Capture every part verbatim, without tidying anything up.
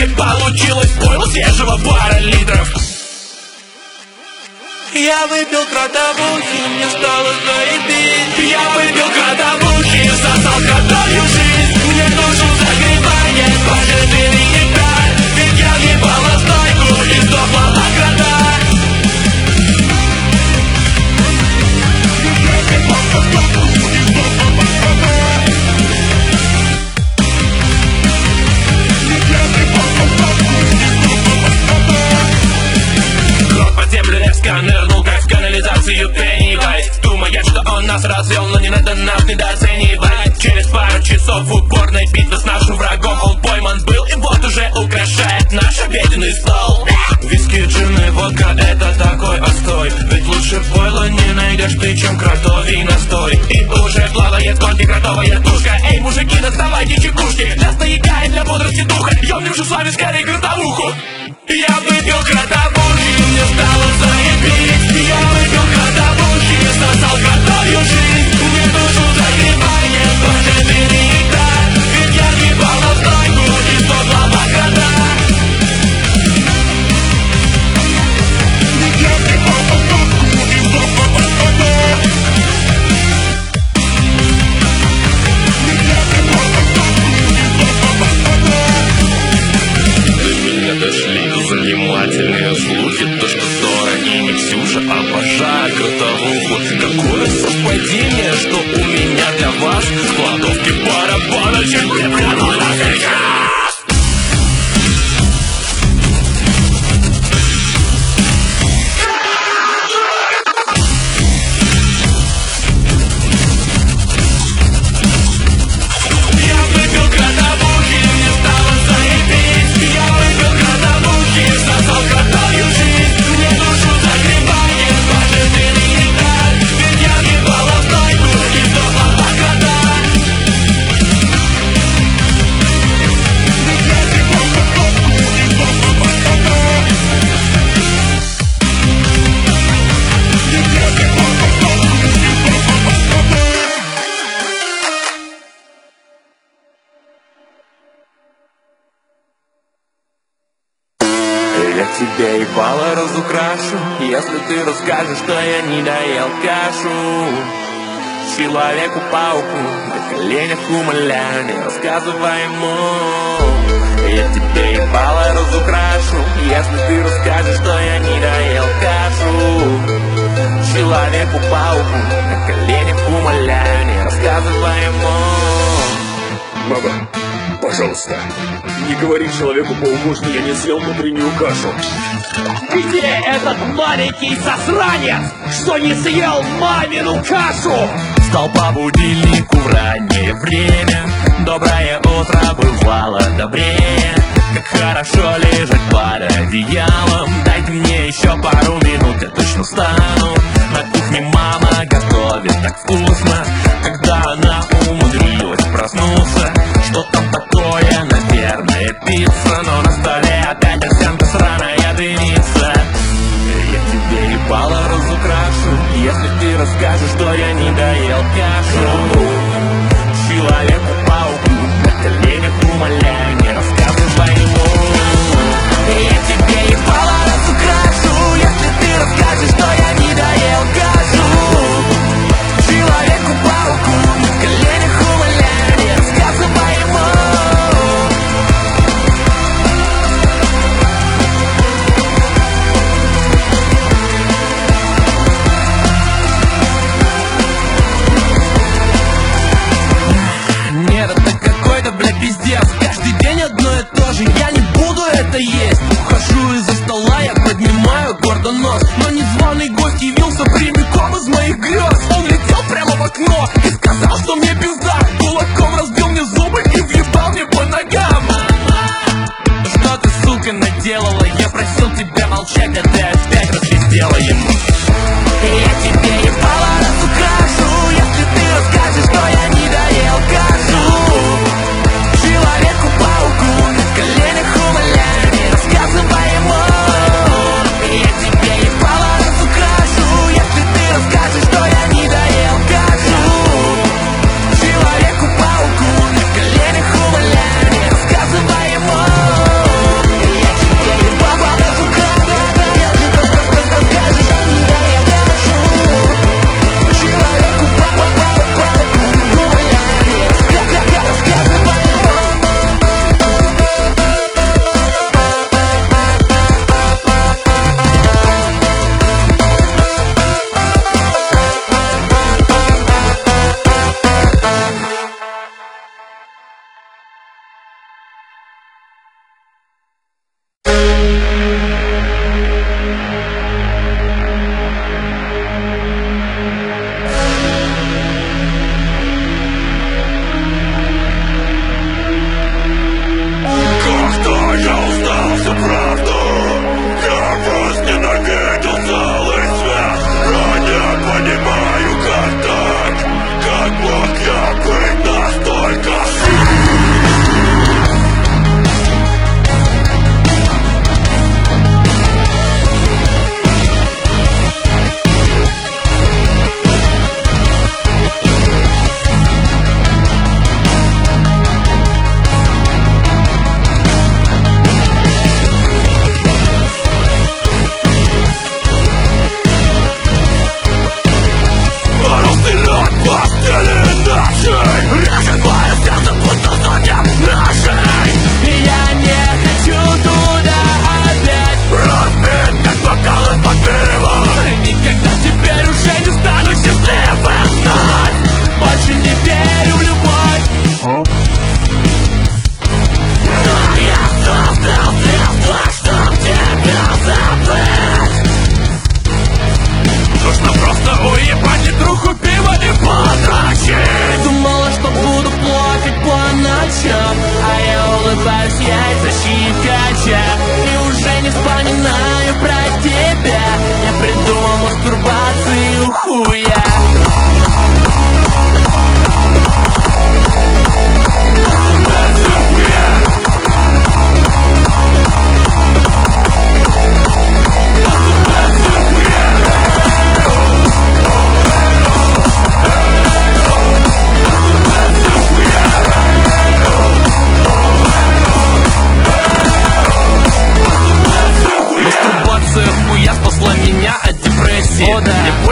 итоге получилось пойло свежего пара литров. Я выпил кротовухи, мне стало заебись. Я выпил кротовухи, сосал кротовью жизнь. Мне душу загребание, пожизненный нектар. Ведь я въебал на стойку и сдохла на крота. Рот под землю резко нырнул, как в канализацию Пеннивайз. Думает, что он нас развел, но не надо нас недооценивать. Через пару часов упорной битвы с нашим врагом он пойман был и вот уже украшает наш обеденный стол. Виски, джин и водка — это такой отстой. Ведь лучше пойла не найдешь ты, чем кротовий настой. И уже плавает конки кротовая тушка. Эй, мужики, доставайте чекушки для стояка и для бодрости духа. Ёбнем же с вами скорее кротовуху. Я выпил кротовухи, мне стало заебись. Я выпил кротовухи, сосал кротовью жизнь. Мне душу загребание, пожизненный нектар. Ведь я въебал на стойку и сдохла на крота. Дошли занимательные слухи, то что Тора и не Ксюша обожают кротовуху. Какое совпадение, что у меня для вас в кладовке барабана, чем припрятал на сейчас. Я тебя ебало разукрашу, если ты расскажешь, что я не доел кашу. Человеку-пауку на коленях умоляю, не рассказывай ему. Я тебя ебало разукрашу, если ты расскажешь, что я не доел кашу. Человеку-пауку на коленях умоляю, не рассказывай ему. Баба, пожалуйста, не говори человеку-пауку, что я не съел утреннюю кашу. Где этот маленький засранец, что не съел мамину кашу? Встал по будильнику в раннее время. Доброе утро бывало добрее. Как хорошо лежать под одеялом. Дайте мне еще пару минут, я точно встану. На кухне мама готовит так вкусно. Когда она умудрилась проснуться, что там такое, наверное, пицца. Но на столе опять овсянка сраная дымится. Я тебе ебало разукрашу, если ты расскажешь, что я не доел кашу. Человеку-пауку на коленях умоляю, не рассказывай ему. Я тебе ебало разукрашу, если ты расскажешь, что я не доел кашу. Человеку-пауку на коленях умоляю, не рассказывай ему. Нет, это какой-то, бля, пиздец. Каждый день одно и то же, я не буду это есть. Ухожу из-за стола, я поднимаю гордо нос. Но незваный гость явился прямиком из моих грез. Он летел прямо в окно и сказал, что мне пизда. Кулаком разбил мне зубы и въебал мне по ногам. Что ты, сука, наделала? Я просил тебя молчать, а ты опять распиздела ему. Я тебе ебало разукрашу, если ты расскажешь, что я не доел кашу. Человеку-пауку на коленях умоляю, не рассказывай ему. Я тебе ебало разукрашу, если ты расскажешь, что я не доел кашу. Человеку-пауку на коленях умоляю, не рассказывай ему.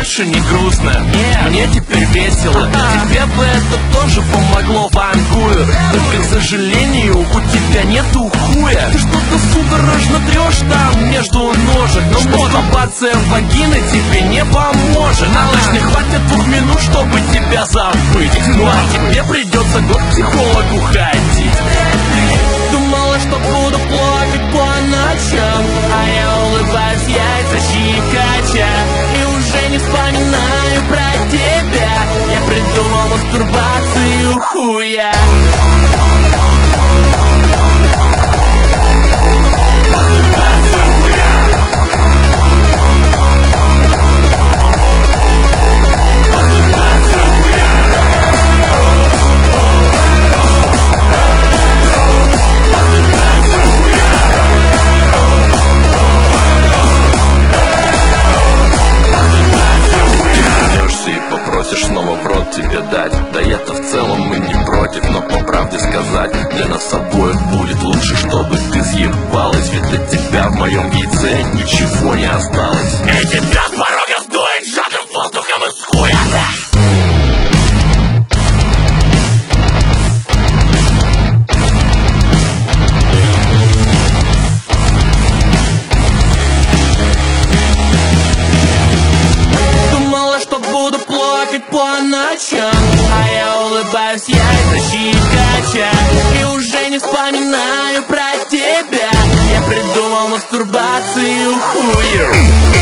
больше не грустно. Мне теперь весело. Тебе бы это тоже помогло, вангую. Только, к сожалению, у тебя нету хуя. Ты что-то судорожно трешь там между ножек, но мастурбация вагины тебе не поможет. На ночь не хватит двух минут, чтобы тебя забыть. Ну а тебе придется год к психологу ходить. Думала, что буду плакать по ночам, а я улыбаюсь, яйца щекоча. И уже не вспоминаю про тебя. Я придумал мастурбацию хуя. Снова в рот тебе дать. Да я-то в целом мы не против, но по правде сказать, для нас обоих будет лучше, чтобы ты съебалась. Ведь для тебя в моем яйце ничего не осталось. И тебя с порога сдует жадным воздухом из хуя. По ночам, а я улыбаюсь, яйца щекоча. И уже не вспоминаю про тебя. Я придумал мастурбацию хуя.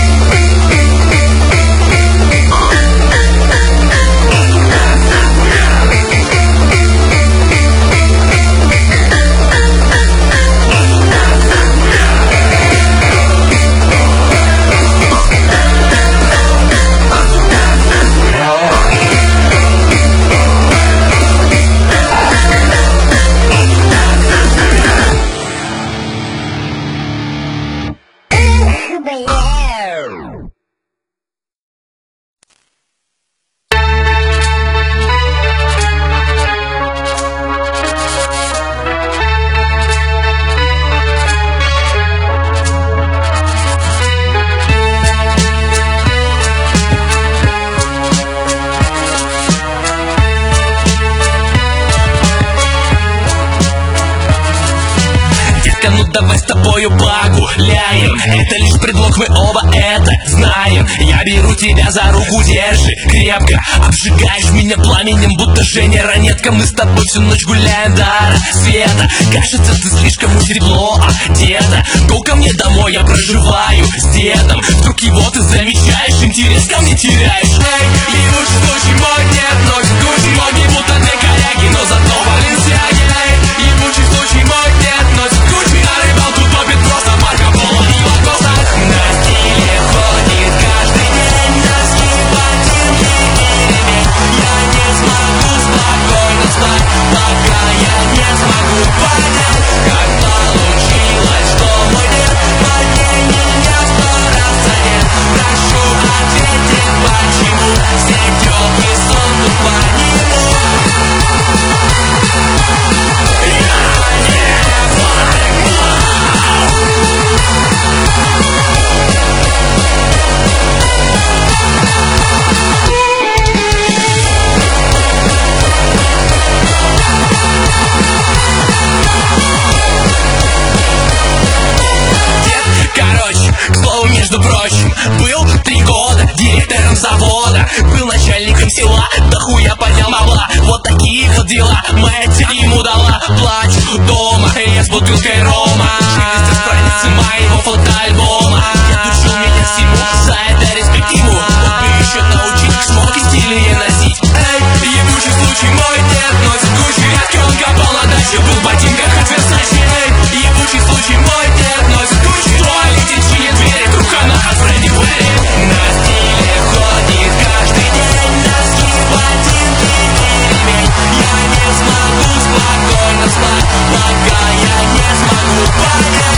Ну давай с тобою погуляем. Это лишь предлог, мы оба это знаем. Я беру тебя за руку, держи крепко. Обжигаешь меня пламенем, будто Женя Ранетка. Мы с тобой всю ночь гуляем до рассвета. Кажется, ты слишком уж тепло одета. Go ко мне домой, я проживаю с дедом. Вдруг его ты замечаешь, интерес ко мне теряешь. Эй, и уж случай мой нет, ночь кучи ноги, будто две коряги, но зато Баленсиаги. Эй, и лучший случай мой нет, ночь кучи. На рыбалку топит просто Марко Поло и Лакоста. На стиле ходит каждый день, нас ебать ремень. Я не смогу спокойно спать, пока я не смогу понять, как получилось, что мой дед подней меня сто раз задет. Прошу ответить, почему все теплый сон тут по нему. Между прочим, был три года директором завода, был начальником села, да хуя поднял бабла. Вот такие вот дела, моя тетя ему дала. Плачу дома, я с бутылкой рома, через страницы моего фотоальбома. Дед учил меня всему, за это респект ему. Он бы еще научить шмотки стильные носить. Эй, ебучий случай мой дед носит кучу редки. Он копал на даче, был в ботинках от Версачи. Эй, ебучий случай мой дед носит кучу. В туалете чинит двери, кружка от Фредди Уэри. На стиле ходит каждый день, носки, ботинки и ремень. Я не смогу спокойно спать, пока я не смогу понять.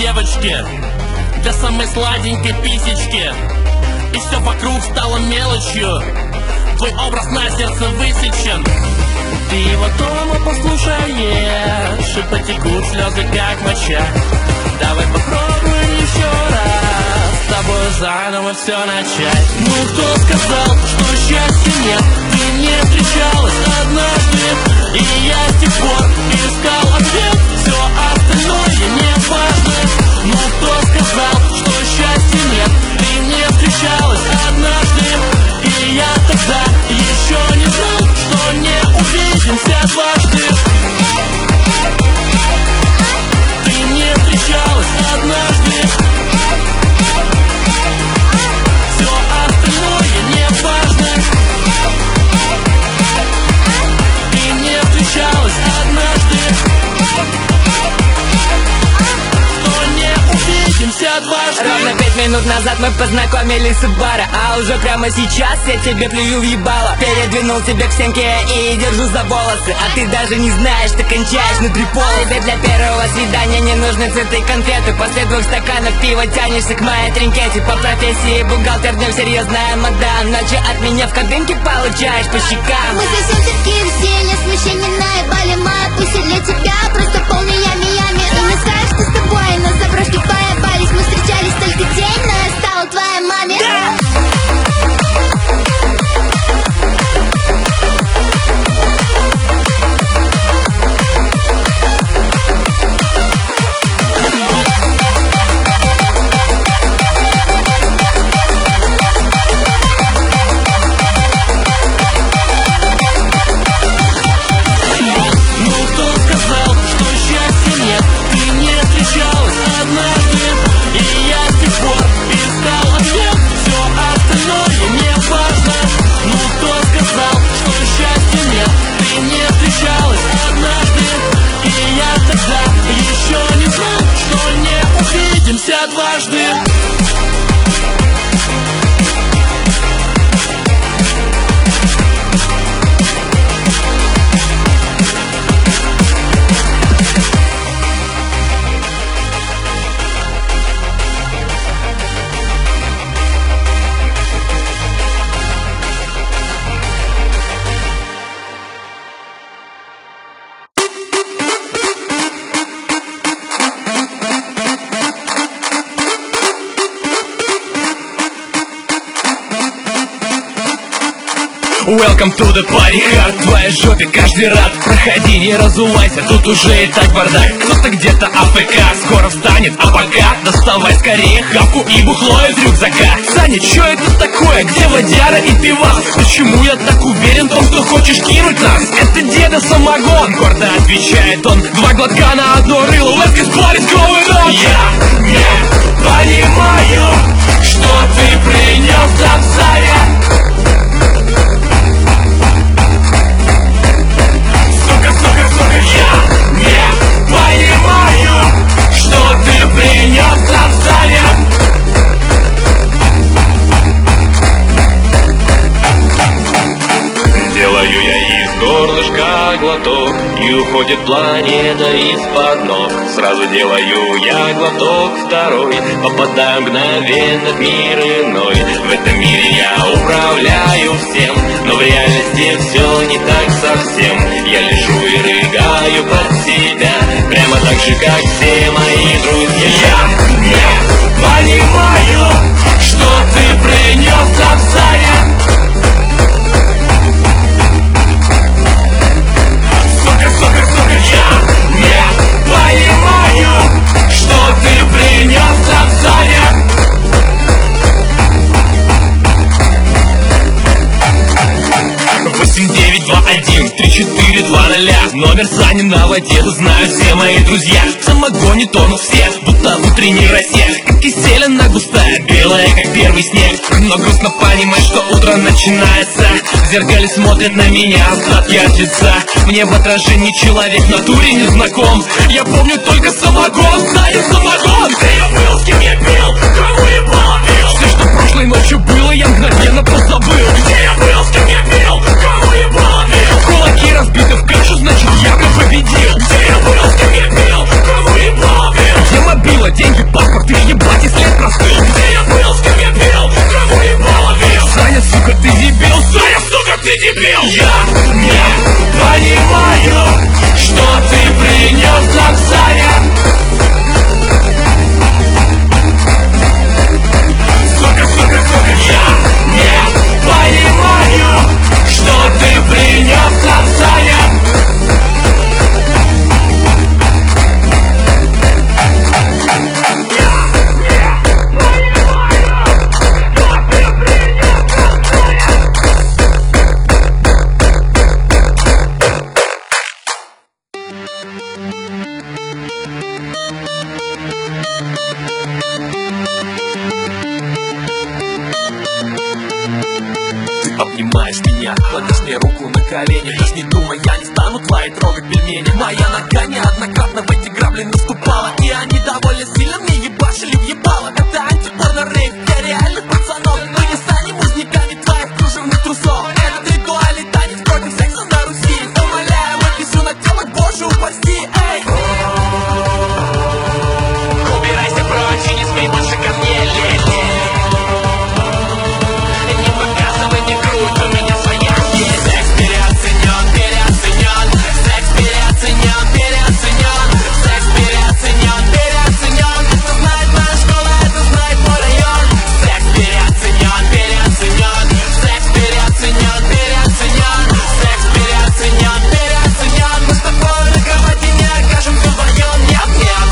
девочки, для самой сладенькой писечки. И все вокруг стало мелочью, твой образ на сердце высечен. Ты его дома послушаешь, и потекут слезы как моча. Давай попробуем еще раз с тобой заново все начать. Ну кто сказал, что счастья нет? Ты не встречалась однажды, и я с тех пор искал ответ. Все остальное не важно. Ну кто сказал, что счастья нет? Ты не встречалась однажды, и я тогда еще не знал, что не увидимся дважды. Ты не встречалась однажды, все остальное не важно. Ты не встречалась однажды, что не увидимся дважды. Ровно пять минут назад мы познакомились в бара, а уже прямо сейчас я тебе плюю в ебало. Передвинул тебя к стенке и держу за волосы, а ты даже не знаешь, ты кончаешь внутри пола. Тебе для первого свидания не нужны цветы и конфеты. После двух стаканов пива тянешься к моей тринкете. По профессии бухгалтер, днем серьезная мадам. Ночью от меня в кабинке получаешь по щекам. Мы совсем такие веселье, смущение наебали. Моя пусть для тебя просто полный ями-ями. И не скажешь, что с тобой на заброшке поебались. Мы встречались только день, но я стала твоей маме. Дважды. Welcome to the party hard. В твоей жопе каждый рад. Проходи, не разувайся, тут уже и так бардак. Кто-то где-то АФК, скоро встанет, а пока доставай скорее хавку и бухло из рюкзака. Саня, чё это такое? Где водяра и пивас? Почему я так уверен в том, что хочешь кинуть нас? Это деда самогон, гордо отвечает он. Два глотка на одно рыло, let's get party going on. Я не понимаю, что ты принес от Саня. Я не понимаю, что ты принес от Саня. Делаю я из горлышка глоток, и уходит планета из-под ног. Сразу делаю я глоток второй, попадаю мгновенно в мир иной. В этом мире я управляю всем, но в реальности все не так совсем. Я лежу и рыгаю под себя, прямо так же, как все мои друзья. Я не понимаю, что ты принес от Саня. Сука, сука, сука, я не понимаю, что ты принес от Саня. восемь девять два один три четыре два ноля. Номер Сани на воде, знают все мои друзья. В самогоне тонут все, будто в утренней росе. Как кисель она густая, белая, как первый снег. Но грустно понимать, что утро начинается. В зеркале смотрят на меня остатки от лица. Мне в отражении человек в натуре не знаком. Я помню только самогон, Саня, самогон. Ты я был, с кем я пил, кого я половил. Все, что прошлой ночью было, я мгновенно позабыл. Где я был, с кем я пил, кого я половил. Кулаки разбиты в кашу, значит я бы победил. Где я был, с кем я пил, кого я половил. Я мобила, деньги кладешь мне руку на колени. Даже не думай, я не стану твои трогать пельмени. Моя нога неоднократно в эти грабли наступала, и они довольно сильно мне ебашили в ебало. Это антипорно-рейв для реальных пацанов. Мы не станем узниками твоих кружевных трусов. Этот ритуальный танец против секса на Руси. Умоляю, выпишу на телок, боже, упаси, эй. Убирайся прочь и не смей больше ко мне лезть. Не показывай, не круть, у меня своя есть. Секс переоценен, переоценен. Секс переоценен, переоценен. Секс переоценен, переоценен. Это знает моя школа, это знает мой район. Секс переоценен, переоценен. Секс переоценен, переоценен. Секс переоценен, переоценен. Мы с тобой на кровати не окажемся вдвоем, нет, нет.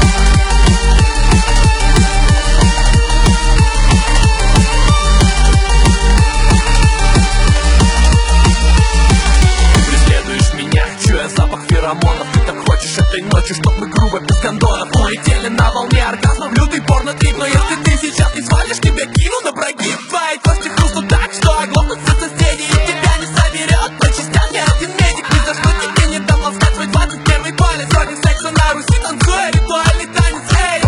Преследуешь меня, чуя запах феромонов. Ты так хочешь этой ночью, чтоб мы грубо без кондонов улетели на волне оргазмов, лютый порно-трип. Но если ты сейчас не свалишь, тебя кину на прогиб. Твои кости хрустнут так, что оглохнут все соседи, и тебя не соберет по частям ни один медик. Ни за что тебе не дам ласкать свой двадцать первый палец. Ради секса на Руси, танцуя ритуальный танец, эй.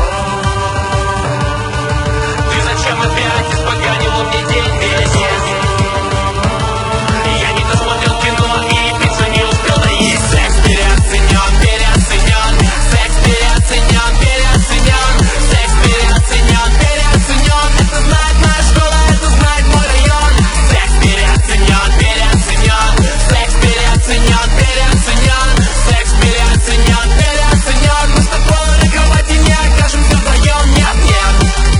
Ты зачем опять испоганил мне день весь? Я не досмотрел кино и пиццу не успел доесть. Секс переоценен, переоценен. Секс переоценен, переоценен. Секс переоценен, переоценен. Это знает моя школа, это знает мой район. Секс переоценен, переоценен. Секс переоценен, переоценен. Секс переоценен, переоценен. Мы с тобой на кровати не окажемся вдвоем, нет, нет.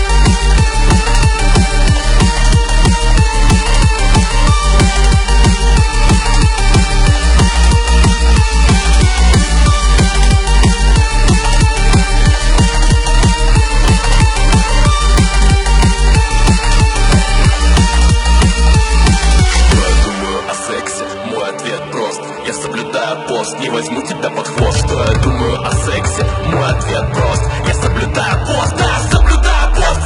Что я думаю о сексе? Мой ответ прост. Я соблюдаю пост, не возьму тебя под хвост. Что я думаю о сексе? Мой ответ прост. Я соблюдаю пост, да, соблюдаю пост.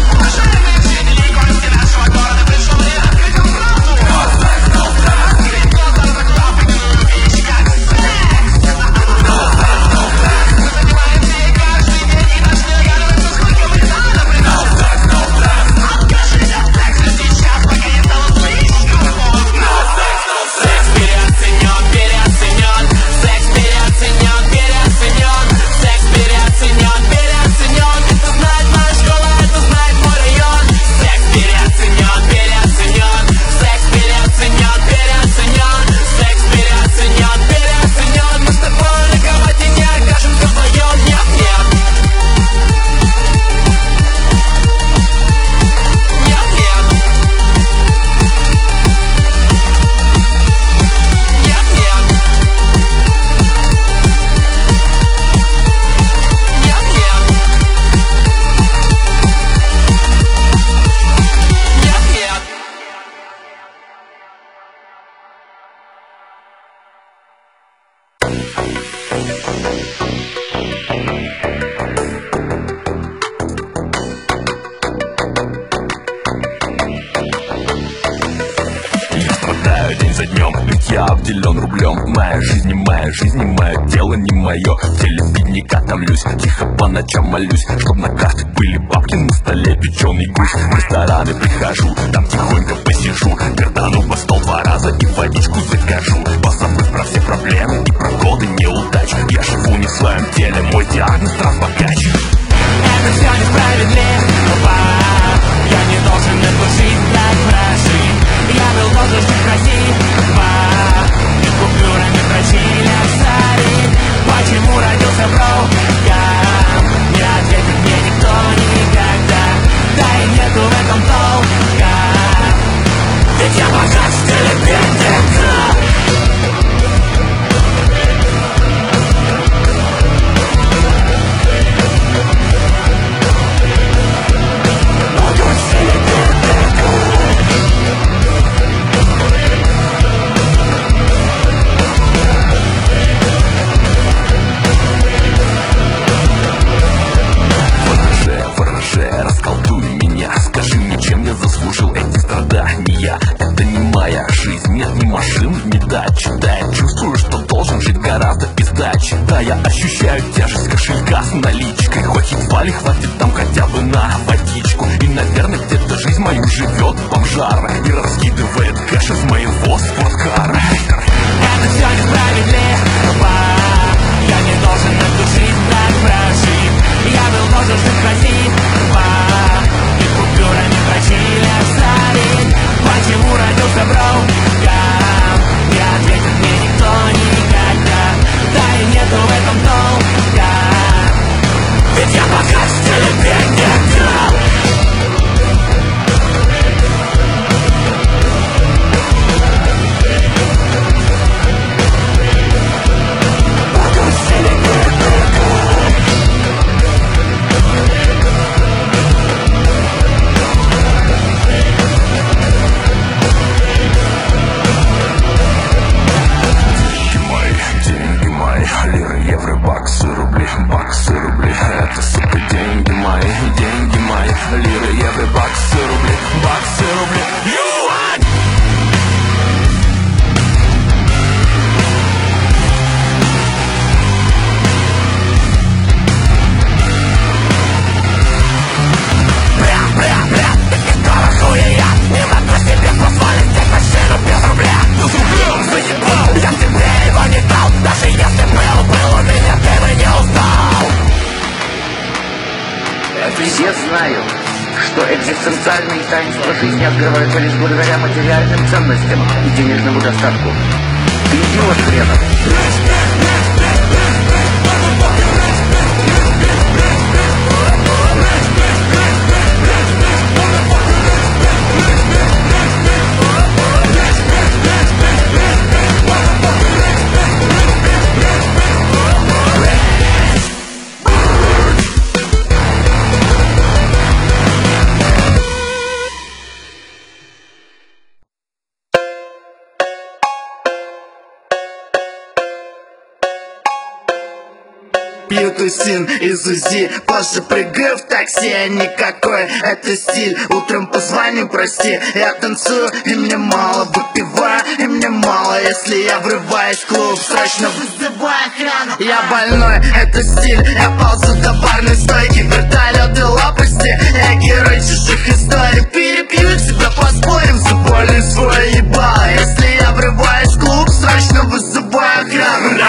Секс переоценен, переоценен. Секс переоценен, переоценен. Секс переоценен, переоценен. Это знает моя школа, это знает мой район. Секс переоценен, переоценен. Секс переоценен, переоценен. Секс переоценен, переоценен. Мы с тобой на кровати не окажемся вдвоем, нет, нет. Нет, нет. Нет, нет. Нет, нет. Нет, нет. Я страдаю день за днем, ведь я обделен рублем. Моя жизнь не моя, жизнь не мое, дело не мое. В теле бедняка томлюсь, тихо по ночам молюсь, чтоб на карте были бабки, на столе печеный гусь. В рестораны прихожу, там тихонько посижу, пердану по стол два раза и водичку закажу. Позабыв про все проблемы и про годы неудач, я живу не в своем теле, мой диагноз трансбогач. Это все несправедливо. Я не должен эту жизнь так прожить. Я был должен жить красиво. И купюрами просили оставить. Почему родился броуком? Не ответит мне никто никогда. Да и нету в этом толка. когда я ощущаю тяжесть кошелька с наличкой. Хоть едва ли хватит там хотя бы на водичку. И, наверное, где-то жизнь мою живет бомжара и раскидывает кэш из моего спорткара. Это все несправедливо. Я не должен эту жизнь так прожить. Я был должен жить красиво и купюрами прочили оставить. Почему родился броком? И ответит мне никто никогда. Да и нету в этом толка, ведь я пока тебе не дал. Все знают, что экзистенциальные таинства жизни открываются лишь благодаря материальным ценностям и денежному достатку. Идиот хренов. Пью тусин из УЗИ, позже прыгаю в такси. Никакой это стиль, утром позвоню, прости. Я танцую и мне мало, выпиваю и мне мало. Если я врываюсь в клуб, срочно вызывай охрану. Я больной, это стиль, я ползу до барной стойки. Вертолеты, лопасти, я герой чужих историй. Перепью тебя, поспорим, заболю свой ебало. Если я врываюсь в клуб, срочно вызывай охрану.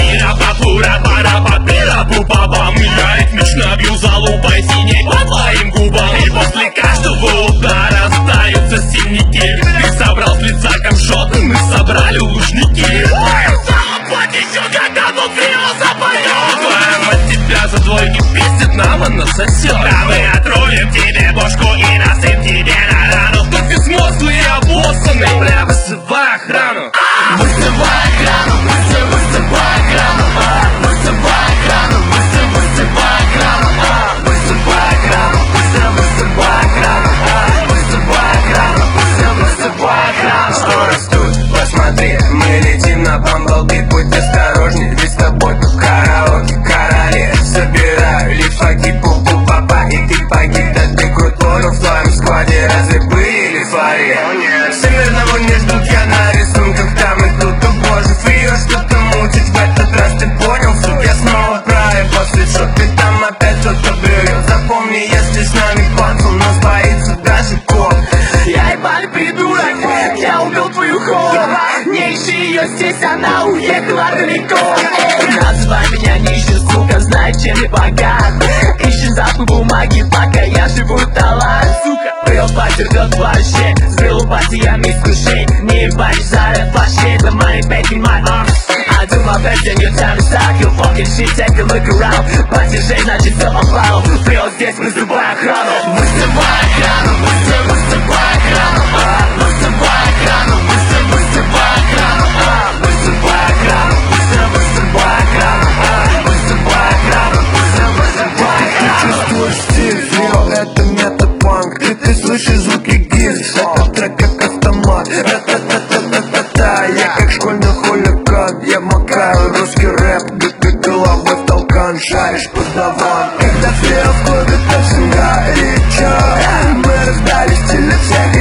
Пу-па-пам, я ритмично бью залупой синей по твоим губам. И после каждого удара остаются синяки. Ты собрал с лица камшоты, мы собрали лужники. Твою залупу еще когда внутри запоет. Твоя мать тебя за двойки пиздит, нам она сосет. А мы отрулим тебе бошку и насыпь тебе на рану. Тут безмозглые обоссаны, бля, вызывай охрану. Вызывай охрану, вызывай, вызывай охрану. Вызывай охрану, вызывай, вызывай охрану. Вызывай охрану, вызывай, вызывай охрану. Вызывай охрану, вызывай, вызывай охрану. Скорость тут, посмотри, мы летим на Бамблби. Будь осторожней, ведь с тобой тут караоке короли. Собираю лифаки, пупу папа, и ты погиб, да ты крутой. Но в твоем складе разве были лифари? Всемирного не ждут, я на рисунках там и тут. О боже, фрио, что-то мутить в этот раз, ты понял суть? Я снова правый после шот, ты там опять кто-то блюет. Запомни, если с нами консул, нас боится даже кот. Я ебали придурок, я убил твою хору. Не ищи ее здесь, она уехала далеко. Называй меня нищий, сука, знай, чем я богат. Ищи запах бумаги, пока я живу талант. Сука, брел пати рвет плащей, сбрил пати я миску шей. Не ебать, заряд плащей, the money making my arms. I do my best and your time is stuck. You fucking shit, take a look around. Платежей, значит все попало. Брел здесь, вызывай охрану. Вызывай охрану, вызывай, вызывай охрану. Вызывай охрану, вызывай, вызывай охрану. Вызывай охрану, вызывай, вызывай охрану. Вызывай охрану, вызывай, вызывай охрану. Чувствуешь стиль, фрио, это метапанк. И ты слышишь звуки гильз, это трек как автомат. Ра-та-та-та-та-та-та. Я как школьный хулиган, я макаю русский рэп. Ты головой в толкан, шаришь познаван. Когда фрио в клубе, то всегда горячо. Мы раздали стили всех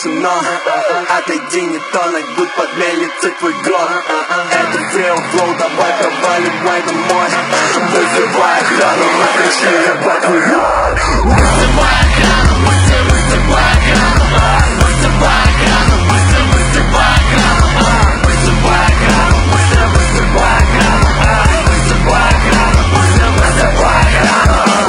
но отойди, не то найдут под мельницей твой гроб. Это Freon Flow, давай проваливай домой. Вызывай охрану, мы пришли ебать твой рот. Вызывай охрану, быстро вызывай охрану. Вызывай охрану, быстро вызывай охрану. Вызывай охрану, быстро вызывай охрану. Вызывай охрану, быстро вызывай охрану.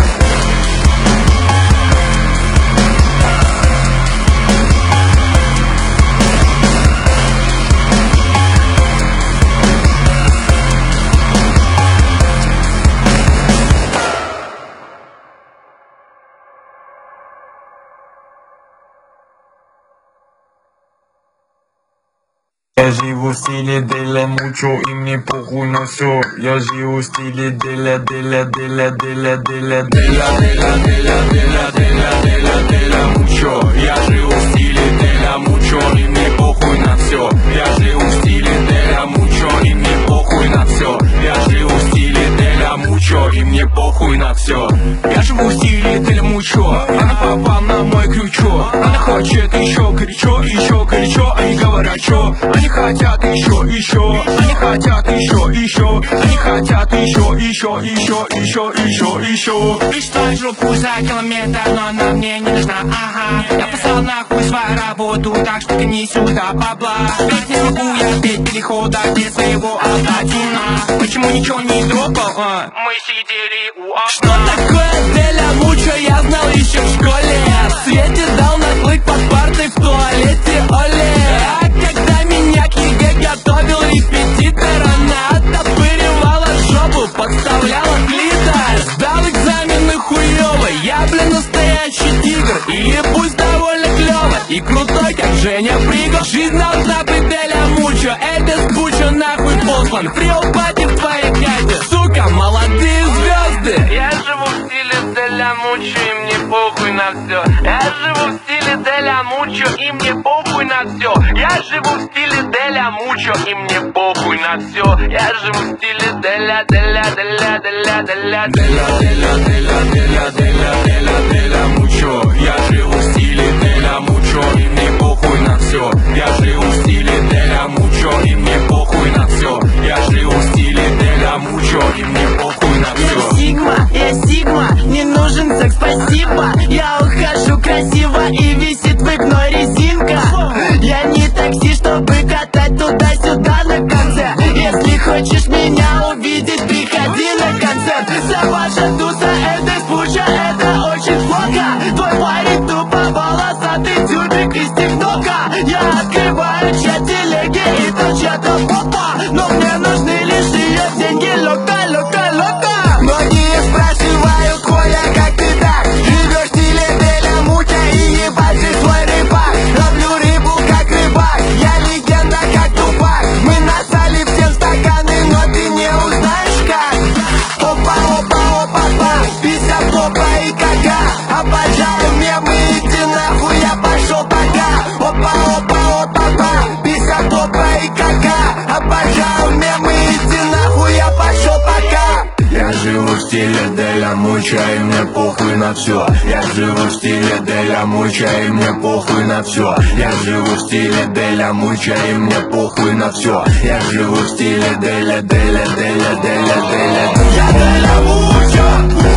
Я живу в стиле деля мучо, и мне похуй на все. Я живу в стиле деля, деля, деля, деля, деля, деля, деля, деля, деля, деля, деля, деля мучо. Я живу в стиле деля мучо, и мне похуй на все. Я живу в стиле деля мучо, и мне похуй на все. Я живу в стиле деля мучо, и мне похуй на все. Я живу в стиле деля мучо, она попала на мой крючок. Она хочет еще горячо, еще горячо, они говорят, что они хотят еще, еще, они хотят еще, еще, они хотят еще, еще, еще, еще, еще, еще. И что я жопу за километр, но она мне не нужна, ага. Я послал нахуй свою работу, так что гони сюда бабла. Ведь не смогу я петь перехода без своего автотюна. Почему ничего не дропал, а? Мы сидели у окна. Что такое деля мучо, я знал еще в школе. Свете дал наклык под партой в туалете, оле. А когда меня к ЕГЭ готовил репетитор, она оттопыривала жопу, подставляла клитор. Сдал экзамены хуёво, я, блин, настоящий тигр. И ебусь довольно клёво, и крутой, как Женя Пригов. Жизнь должна быть деля мучо, это спучо нахуй послан. Фриопати в твоей хате, сука, молодые звезды. Я живу в стиле деля мучо, и мне похуй на все. Я живу в стиле деля мучо, и мне похуй на все. Я живу в стиле деля мучо, и мне похуй на все. Я живу в стиле деля, деля, деля, деля, деля, деля, деля, деля, деля, деля, деля, деля мучо. Я живу в стиле деля мучо, и мне похуй на все. Я живу в стиле деля мучо, и мне похуй на все. Я живу в стиле деля мучо, и мне похуй на все. Я Сигма, я Сигма, не нужен секс, спасибо. Я ухожу красиво, и висит выпной резинка. Я не такси, чтобы катать туда-сюда на конце. Если хочешь меня увидеть, приходи на концерт. Саваша Туса, это спуча, это очень плохо. Твой парень тупо волосатый тюбик из тиктока. Я открываю чат телеги и там чья-то попа. Но мне нужны лишь ее деньги, лока, лока, лока. Многие спрашивают, Коля, как ты так живешь в стиле деля муча и ебать же свой рыбак. Ловлю рыбу как рыбак, я легенда как Тупак. Мы насали всем стаканы, но ты не узнаешь как. Опа, опа, опа, опа, пятьдесят опа и кага. Обожаю мемы, иди нахуй, я пошел пока. Опа, опа, опа, опа, пятьдесят опа и кага. Обожаю мемы, иди нахуй, я пошел пока. Я живу в стиле деля муча, и мне похуй на все. Я живу в стиле деля муча, и мне похуй на все. Я живу в стиле деля муча, и мне похуй на все. Я живу в стиле деля, деля, деля, деля, деля. Я деля муча,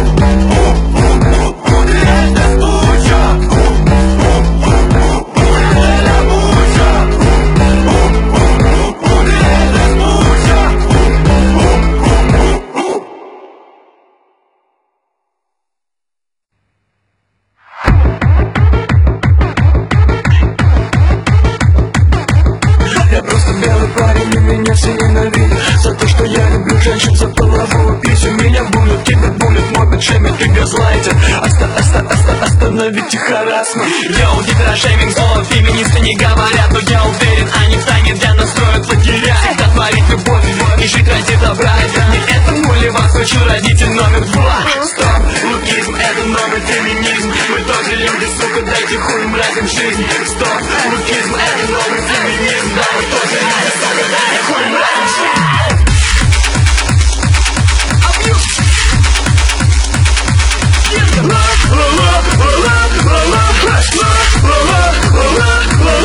это спуча. Деля муча, это спуча. Я просто белый парень, и меня все ненавидят за то, что я люблю женщин, за половую писю. Меня булят, кибербулят, мобят, шемят и газлайтят. Оста, оста, оста, остановите харассмент. Йоу, гипершейминг, зло, феминисты не говорят, но я уверен, они втайне для нас строят лагеря. Всегда творить любовь и жить ради добра. Не это мули вас учил родитель номер два. Стоп, лукизм, это новый феминизм. Мы тоже люди, сука, дайте хуй мразим жизнь. Стоп, лукизм, это новый феминизм. Да, мы тоже люди, сука, дайте хуй мразим жизнь. Love, love, love, love, love, love, love, love, love, love.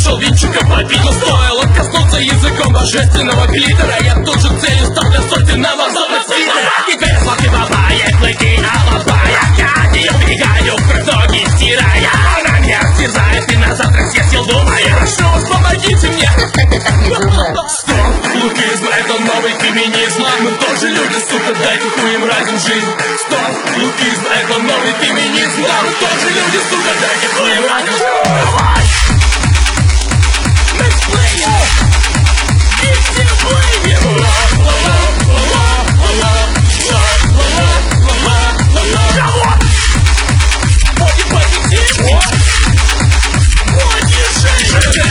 решил винчика попить. Но стоило коснуться языком божественного глиттера, я тут же целью стал для сотенного золотого свитера. Теперь сладкий баба, ей клыки алабая, я ее бегаю, в ноги стирая. Она меня терзает и на завтрак съел думая. Прошу вас, помогите мне. Стоп, лукизм, это новый феминизм. Мы тоже люди, сука, дайте хуем разим жизнь. Стоп, лукизм, это новый феминизм. Да, мы тоже люди, сука, дайте хуем разим жизнь. Let's play it. It's a play it. La la la la la la la la la la la. Боги победили. Боги женщины.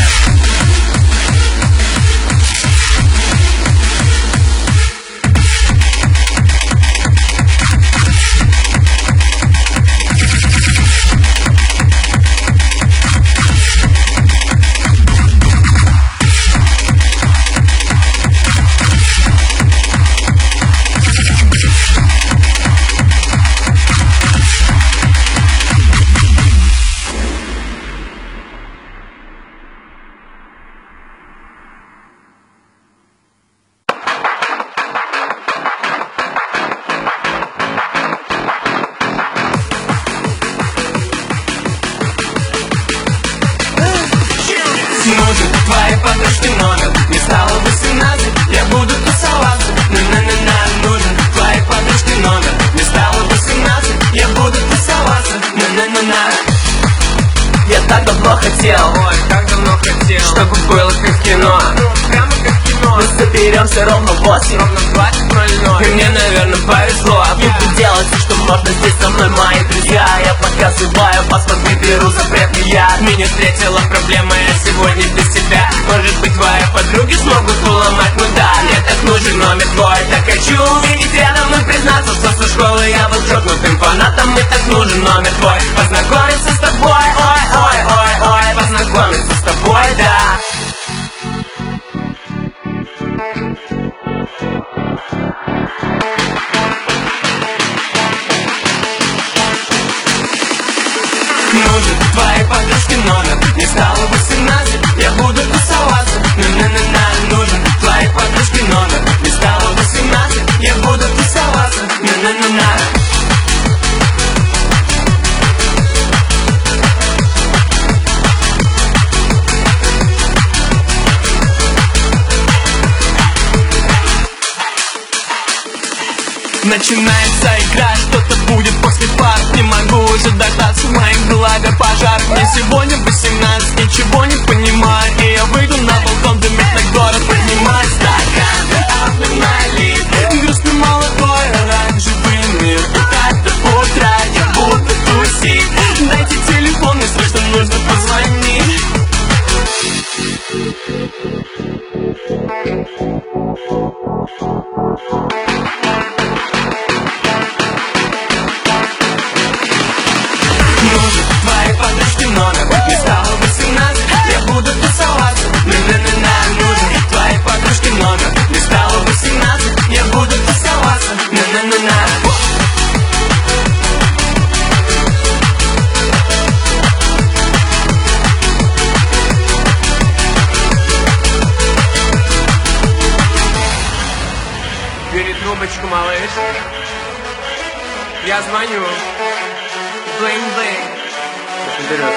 Нужен твоей подружке номер. Не стало восемнадцать, я буду тусоваться. На-на-на-на. Нужен твоей подружке номер. Не стало восемнадцать, я буду тусоваться. На-на-на-на. Я так давно хотел, ой, так давно хотел, чтобы было как в кино. Ну, прямо как в кино. Мы соберемся ровно в восемь, ровно в двадцать ноль ноль. И мне, наверное, повезло. А тут yeah. делать все, что можно здесь со мной, мои друзья. Я пока зубаю, посмотри, беру запретный яд. Меня встретила проблема, я сегодня без тебя. Может быть, твои подруги смогут уломать, ну да. Мне так нужен номер твой, так хочу увидеть рядом и признаться, что со школы я был чокнутым фанатом. Мне так нужен номер твой, познакомиться с тобой, ой, ой, ой, ой, познакомиться с тобой, да. Нужен твоей подружке номер. Не стало восемнадцать, я буду тусоваться. На-на-на-на. Нужен твоей подружке номер. Не стало восемнадцать, я буду тусоваться. На-на-на-на. Начинается игра, что-то будет после пар. Не могу уже дождаться, в моих голове пожар. Мне сегодня восемнадцать, ничего не понимаю. И я выйду на балкон, дымит на город, поднимаю стакан, налит. Грустный молодой, оранжевый мир. И так до утра я буду тусить. Дайте телефон, если что нужно позвонить. Нужен твоей подружке номер. Не стало восемнадцать, я буду тусоваться. На-на-на-на. Нужен твоей подружке номер. Не стало восемнадцать, я буду тусоваться. На-на-на-на. Бери трубочку, малыш. Я звоню. Блин-блин. Берет.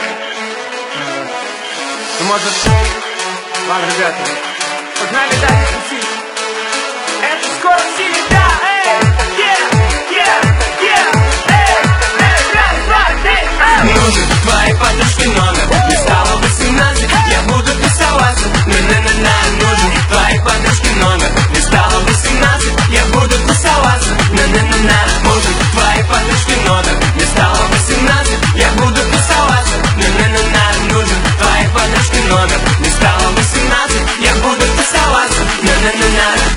Ну, может... Ладно, ребята. Погнали дальше тусить. Это скоро в силе, да, эй! Yeah, yeah, yeah, эй! Эй, раз, два, три, эй! Нужен твоей подружке номер. Не стало восемнадцать, я буду тусоваться. На-на-на-на. Нужен твоей подружке номер. Не стало восемнадцать, я буду тусоваться. На-на-на-на. Нужен твоей подружке номер. Не стало восемнадцать, я буду тусоваться. На-на-на-на. Нужен твоей подружке номер. Не стало восемнадцать, я буду тусоваться. На-на-на-на.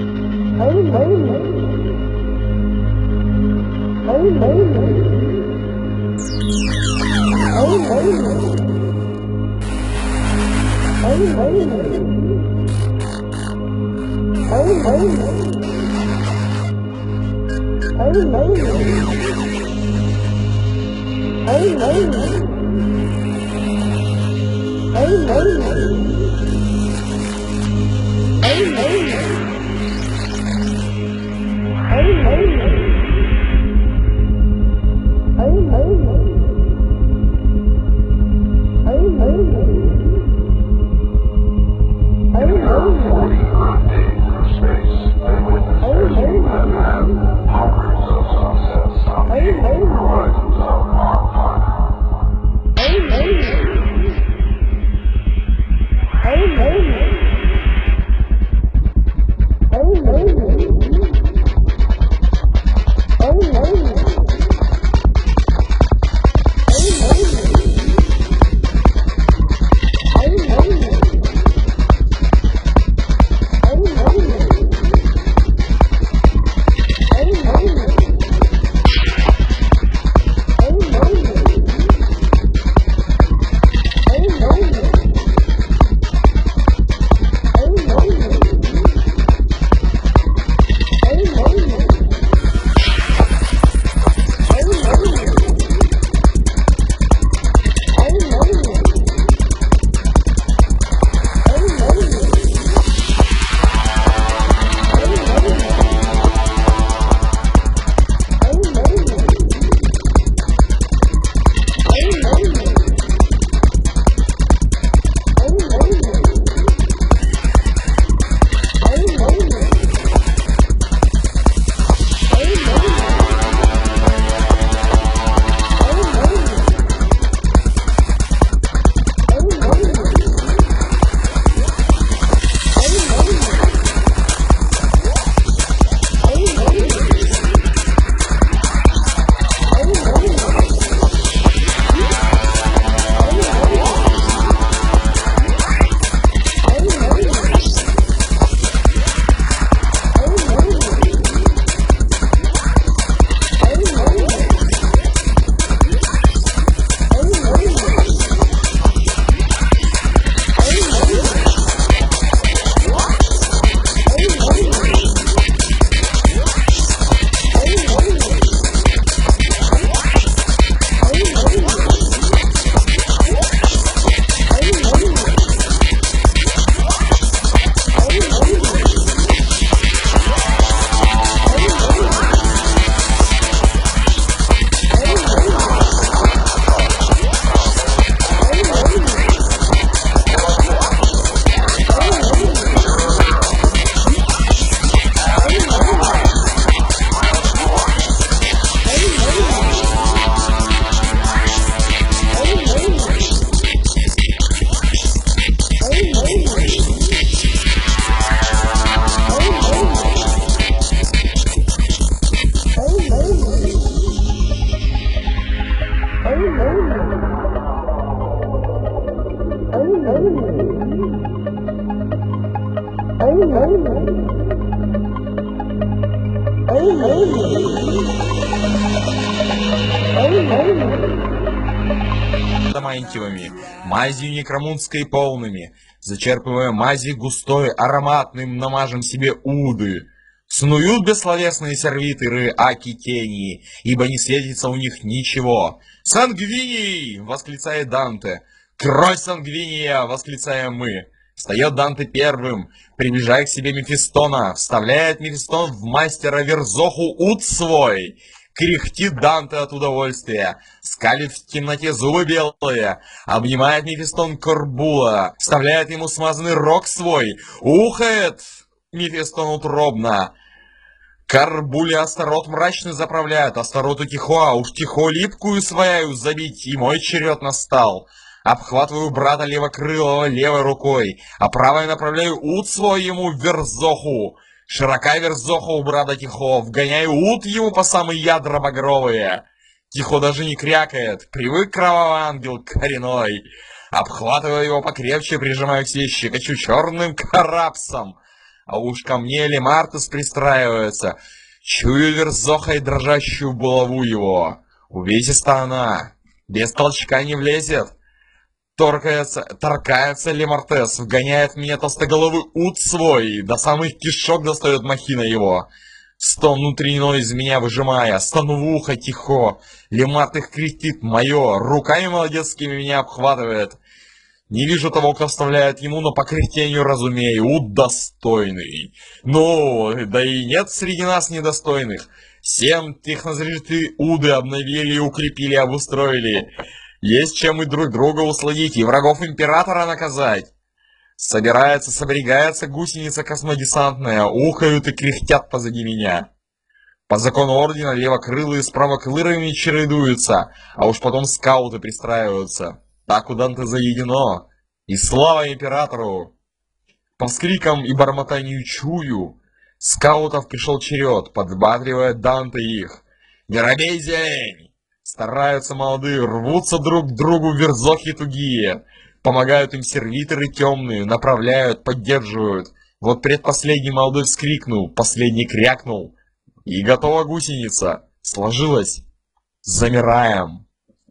Hey, hey, hey, hey. Адамантиевыми, мазью некромунской полными, зачерпывая мази густой, ароматным, намажем себе уды. Снуют бессловесные сервиторы аки тени, ибо не светится у них ничего. «Сангвиний!» — восклицает Данте. «Кровь Сангвиния!» — восклицаем мы. Встает Данте первым, приближая к себе Мефистона, вставляет Мефистон в мастера Верзоху ут свой. Кряхтит Данте от удовольствия, скалит в темноте зубы белые, обнимает Мефистон Корбула, вставляет ему смазанный рог свой, ухает Мефистон утробно. Корбуле Астарот мрачный заправляет, Астароту Тихо, а уж Тихо липкую свояю забить, и мой черед настал. Обхватываю брата левокрылого левой рукой, а правой направляю ут свой ему в Верзоху. Широка Верзоха у брата Тихо, вгоняю ут ему по самые ядра багровые. Тихо даже не крякает, привык кровавый ангел коренной. Обхватываю его покрепче, прижимаю к себе, щекочу черным карапсом. А уж ко мне Лемартес пристраивается. Чую Верзохой дрожащую булаву его. Увесиста она. Без толчка не влезет. Торкается, торкается Лемартес, вгоняет в меня толстоголовый ут свой, до самых кишок достает махина его. Стон внутренний из меня выжимая, стану в ухо тихо. Лемарт их крестит мое, руками молодецкими меня обхватывает. Не вижу того, кто вставляет ему, но по кряхтению разумею, ут достойный. Ну, да и нет среди нас недостойных. Всем технозрежты уды обновили, укрепили, обустроили. Есть чем и друг друга усладить, и врагов императора наказать. Собирается, соберегается гусеница космодесантная, ухают и кряхтят позади меня. По закону ордена левокрылые с правокрылыми чередуются, а уж потом скауты пристраиваются. Так у Данте заведено. И слава императору! По вскрикам и бормотанию чую, скаутов пришел черед, подбадривает Данте их. Не робей, зелень! Стараются молодые, рвутся друг к другу верзохи тугие. Помогают им сервиторы темные, направляют, поддерживают. Вот предпоследний молодой вскрикнул, последний крякнул. И готова гусеница. Сложилась. Замираем.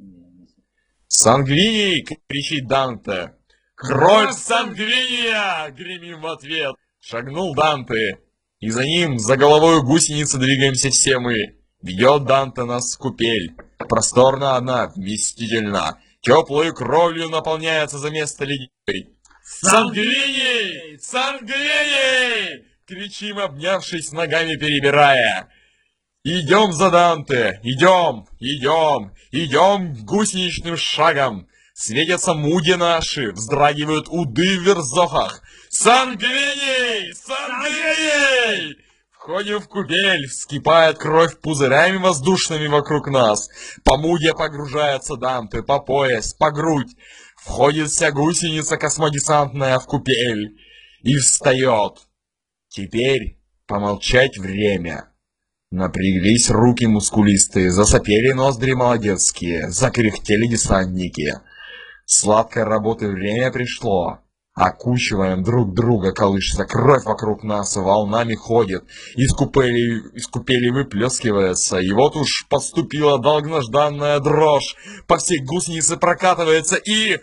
«Сангвиний!» — кричит Данте. «Кровь Сангвиния!» — гремим в ответ. Шагнул Данте. И за ним, за головой гусеницы двигаемся все мы. Ведет Данте нас в купель. Просторно она, вместительно. Теплой кровью наполняется за место ледяной. «Сангвиний! Сангвиний!» — кричим, обнявшись, ногами перебирая. Идем за Данте, идем, идем, идем гусеничным шагом. Светятся муди наши, вздрагивают уды в верзохах. «Сангвиний! Сангвиний!» Входим в купель, вскипает кровь пузырями воздушными вокруг нас. По муде погружается Данте, по пояс, по грудь. Входит вся гусеница космодесантная в купель. И встает. Теперь помолчать время. Напряглись руки мускулистые, засопели ноздри молодецкие, закряхтели десантники. Сладкой работы время пришло. Окучиваем друг друга, колышется кровь вокруг нас, волнами ходит, из купели, из купели выплескивается, и вот уж подступила долгожданная дрожь, по всей гусенице прокатывается и...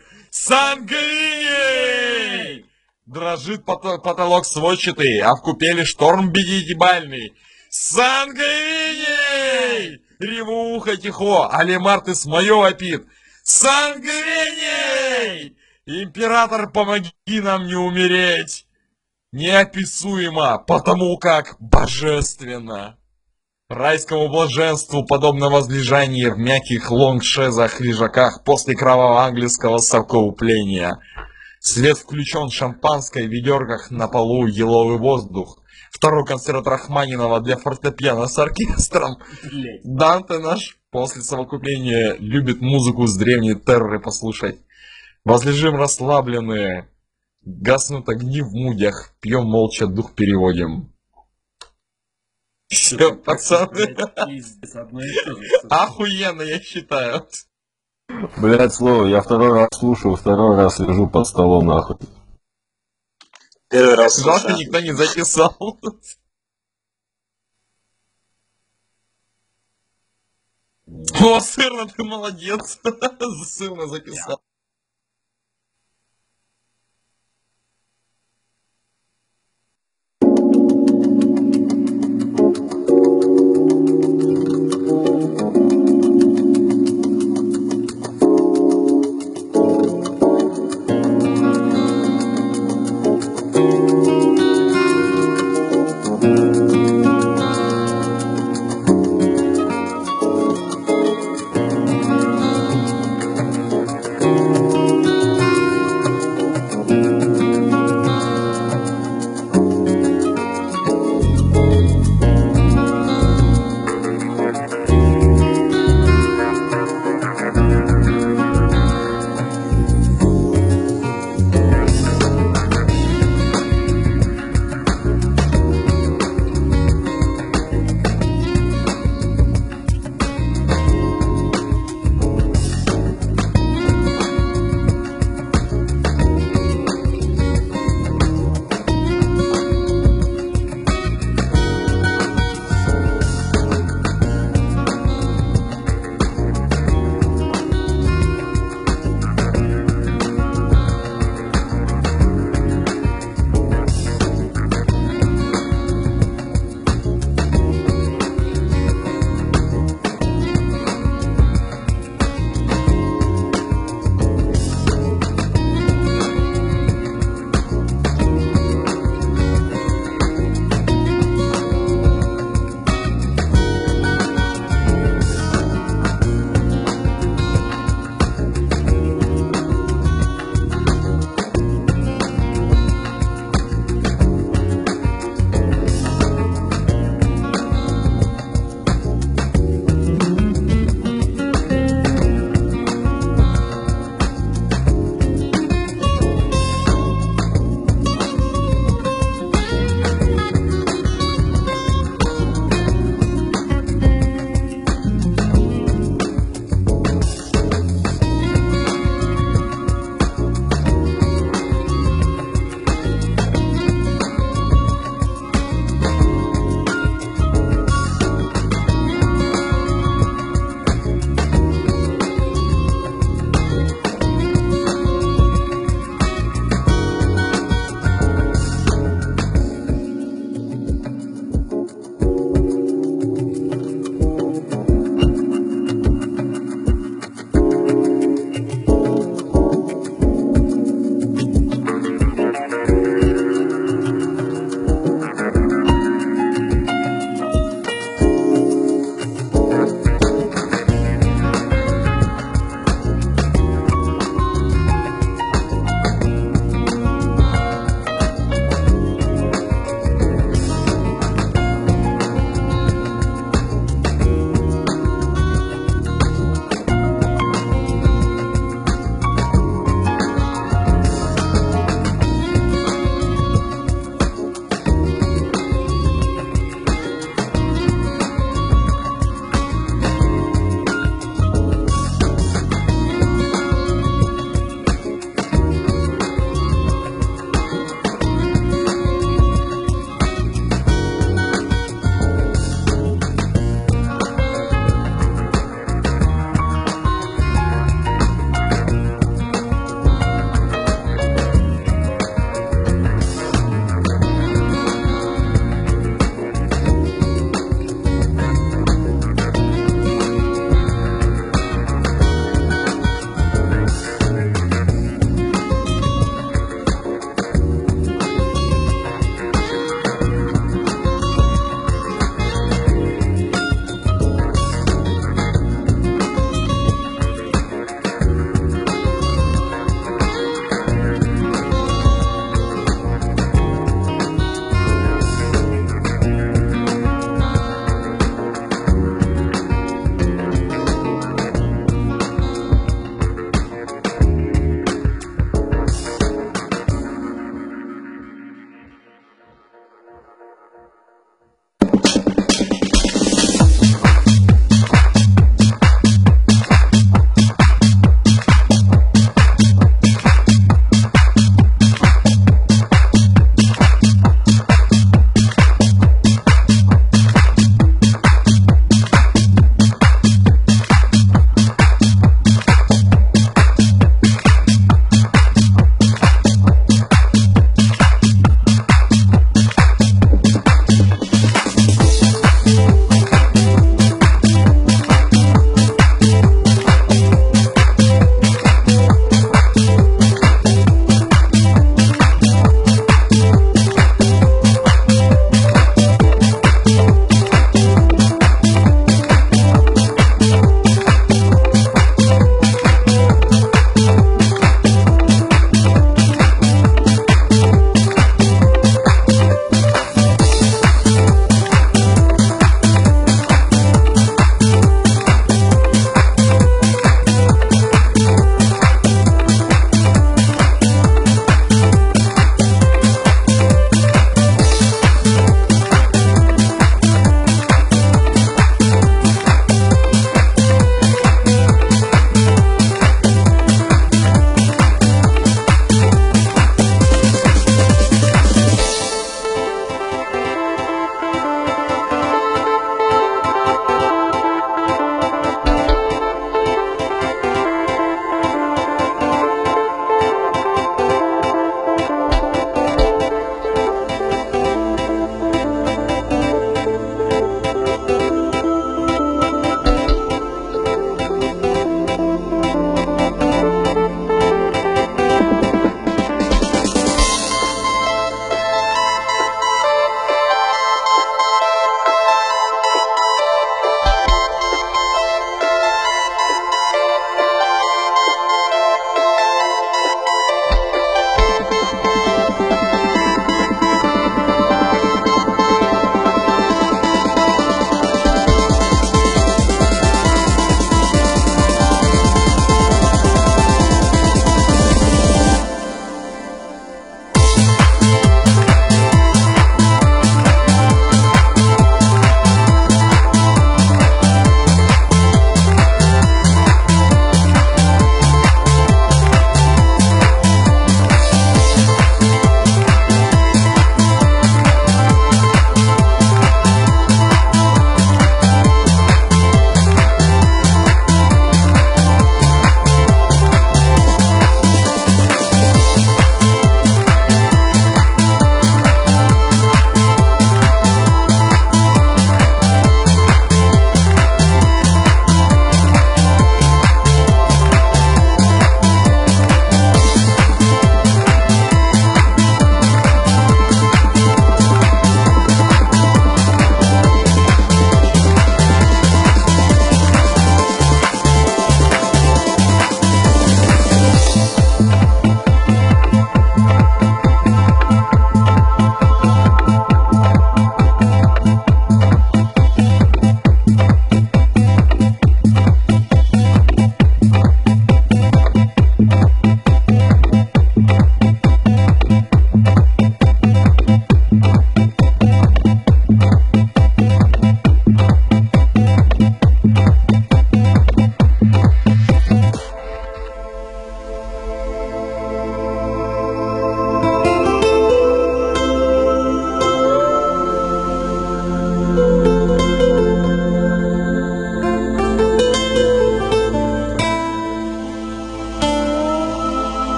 «Сангвиний!» Дрожит потолок сводчатый, а в купели шторм бедитибальный. «Сангвиний!» Реву ухо тихо, а Лемарт с моё вопит. «Сангвиний! Император, помоги нам не умереть!» Неописуемо, потому как божественно. Райскому блаженству подобно возлежание в мягких лонгшезах-лежаках после кровавого английского совокупления. Свет включен, шампанское в ведерках, на полу еловый воздух. Второй концерт Рахманинова для фортепиано с оркестром. Данте наш после совокупления любит музыку с древней терры послушать. Возлежим расслабленные, гаснут огни в мудях, пьем молча, дух переводим. Все, пацаны. Охуенно, я считаю. Блять, слово, я второй раз слушаю, второй раз лежу под столом, нахуй. Первый раз Жалко, что никто не записал. О, сырно, ты молодец. Сырно записал.